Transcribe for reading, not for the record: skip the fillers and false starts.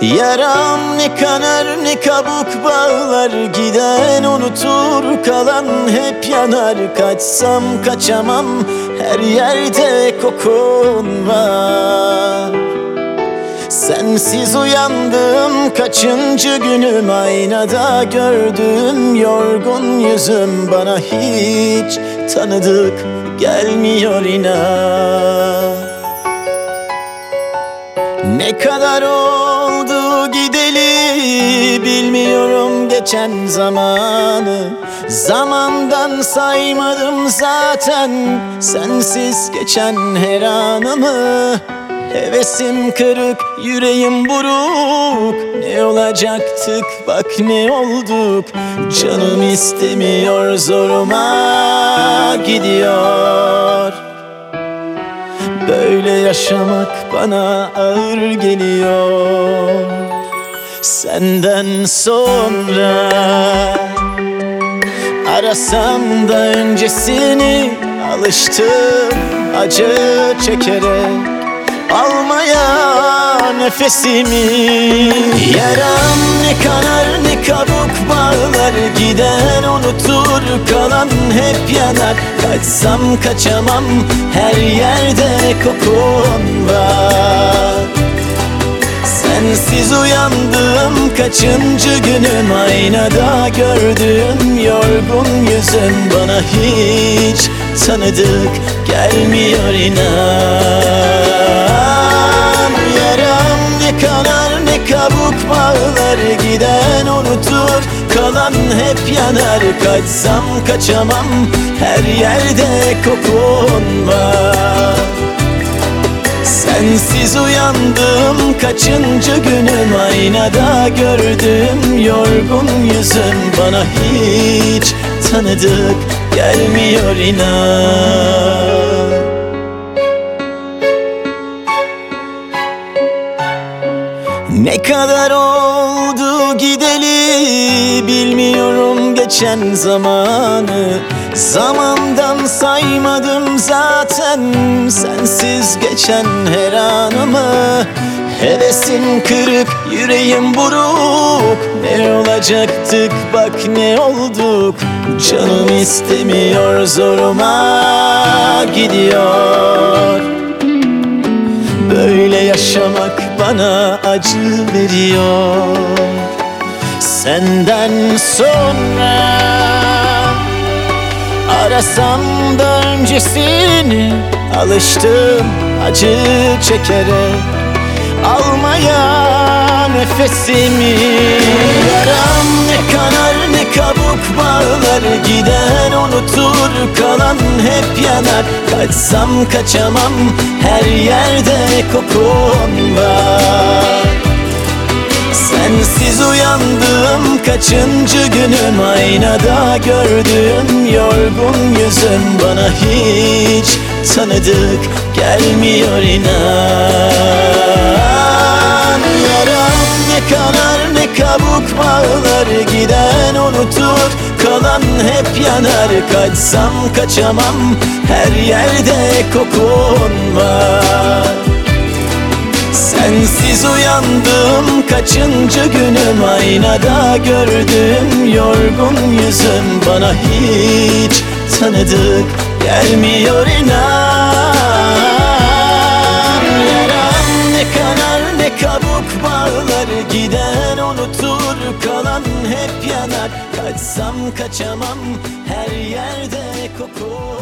Yaram ne kanar ne kabuk bağlar, giden unutur kalan hep yanar. Kaçsam kaçamam, her yerde kokun var. Sensiz uyandım kaçıncı günüm, aynada gördüğüm yorgun yüzüm bana hiç tanıdık gelmiyor inan. Ne kadar oldu gideli bilmiyorum geçen zamanı. Zamandan saymadım zaten sensiz geçen her anımı. Hevesim kırık, yüreğim buruk. Ne olacaktık bak ne olduk. Canım istemiyor, zoruma gidiyor. Böyle yaşamak bana ağır geliyor. Senden sonra arasam da öncesini, alıştım acı çekerek almaya nefesimi. Yaram ne kanar ne kabuk bağlar, giden unutur kalan hep yanar. Kaçsam kaçamam, her yerde kokun var. Sensiz uyandım kaçıncı günüm, aynada gördüğüm yorgun yüzüm bana hiç tanıdık gelmiyor inan. Yaram ne kanar ne kabuk bağlar, giden unutur kalan hep yanar. Kaçsam kaçamam, her yerde kokun var. Sensiz uyandım kaçıncı günüm, aynada gördüğüm yorgun yüzüm bana hiç tanıdık gelmiyor inan. Ne kadar oldu gideli bilmiyorum geçen zamanı. Zamandan saymadım zaten sensiz geçen her anımı. Hevesim kırık, yüreğim buruk. Ne olacaktık bak ne olduk. Canım istemiyor, zoruma gidiyor. Böyle yaşamak bana acı veriyor. Senden sonra arasam da öncesini, alıştım acı çekerek almaya nefesimi. Yaram ne kanar ne kabuk bağlar, giden unutur kalan hep yanar. Kaçsam kaçamam, her yerde kokun var. Sensiz uyandım kaçıncı günüm, aynada gördüğüm yorgun yüzüm bana hiç tanıdık gelmiyor inan. Yaram ne kanar ne kabuk bağlar, giden unutur kalan hep yanar. Kaçsam kaçamam, her yerde kokun var. Sensiz uyandım kaçıncı günüm, aynada gördüğüm yorgun yüzüm bana hiç tanıdık gelmiyor inan. Yaram ne kanar ne kabuk bağlar, giden unutur kalan hep yanar. Kaçsam kaçamam, her yerde kokun.